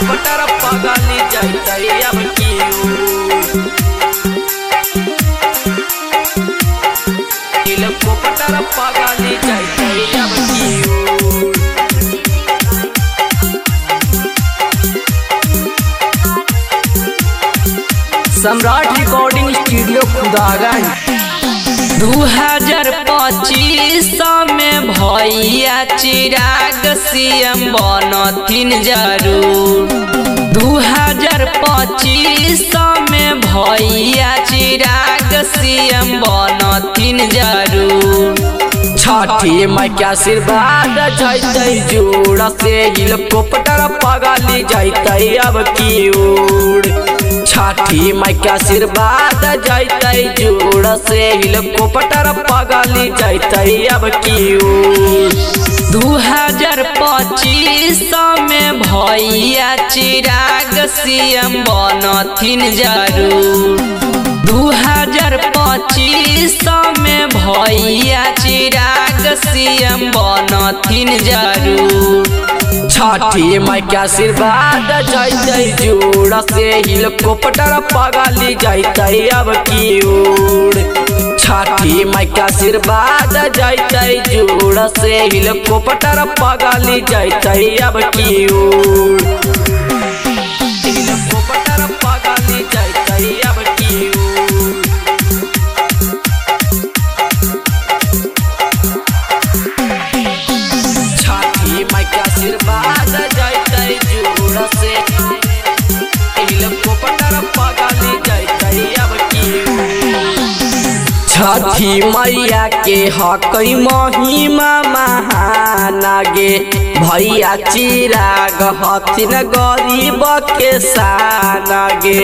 Helicopter पगली जाइतै अब की हेलीकॉप्टर पगली जाइतै अब की सम्राट रिकॉर्डिंग स्टूडियो खुदागंज 2025 में भैया चिराग सीएम बनथिन जरूर। 2025 में भैया चिराग सीएम बनथिन जरूर। छठी माई के आशीर्वाद जाइतै जोड़ से हेलीकॉप्टर पगली जाइतै अब की ओर। छठी माई के आशीर्वाद जाइतै जोड़ से हेलीकॉप्टर पगली जाइतै अब की ओर। 2025 में भैया चिराग सीएम बनथिन जरूर। 2025 में भैया चिराग सीएम बनथिन जरूर। छठी माई के आशीर्वाद जाइतै जोड़ से हेलीकॉप्टर पगली जाइतै अब की ओर। छठी माई के आशीर्वाद जाइतै जोड़ से हेलीकॉप्टर पगली जाइतै अब की ओर। हेलीकॉप्टर पगली जाइतै अब की ओर। छठी माई के आशीर्वाद जाइतै जोड़ से हेलीकॉप्टर पगली जाइतै अब की ओर। छठी मैया के हकै महिमा महानागे भैया चिराग हथिन गरीब के सानागे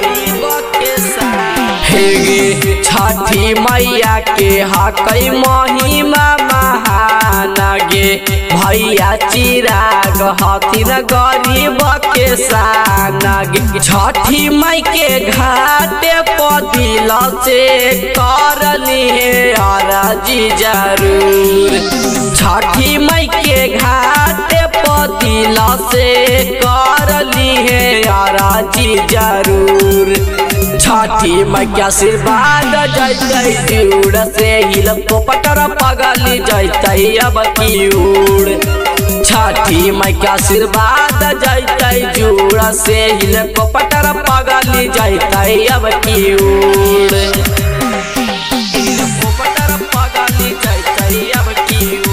हेगे। छठी मैया के हकै महिमा महानागे भैया चिराग हथिन गरीब के सानागे। छठी माई के घाटे पदिल से करली है अरजी जरूर। छठी माई के घाटे पदिल से करली है अरजी जरूर। छठी माई के आशीर्वाद जाइतै जोड़ से हेलीकॉप्टर पगली जाइतै अब की ओर। छठी माई के आशीर्वाद जाइतै जोड़ से हेलीकॉप्टर पगली जाइतै अब की ओर। हेलीकॉप्टर पगली जाइतै अब की ओर।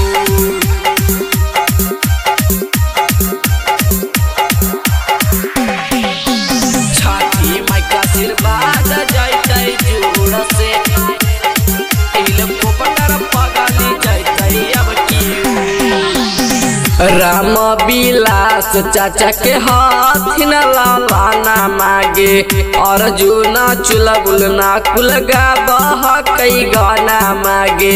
छठी माई के आशीर्वाद जाइतै जोड़ से हेलीकॉप्टर पगली जाइतै अब की ओर। राम विलास चाचा के हाथिन लालाना मागे अर्जुन चुलबुल ना कुलगा बहकै गाना मागे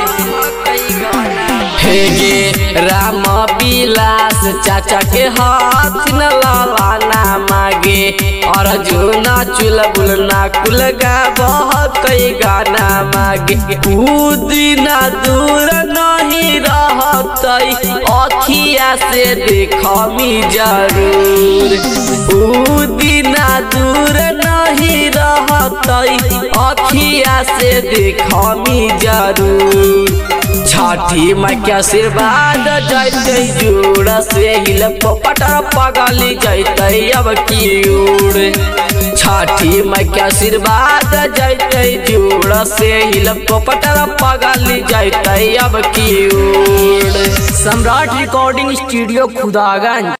हेगे। राम विलास चाचा के हाथिन लालाना मागे अर्जुन चुलबुल ना कुलगा बहकै गाना मागे। दिन दूर नहीं रहतै अखिया से देखमी जरूर। दिन दूर नहीं रहतै अखिया से देखमी जरूर। छठी माई के आशीर्वाद जाइतै जोड़ से हेलीकॉप्टर पगली जाइतै अब की ओर। छठी माई के आशीर्वाद जाइतै जोड़ से हेलीकॉप्टर पगली जाइतै अब की ओर। Samrat recording studio Khudaganj.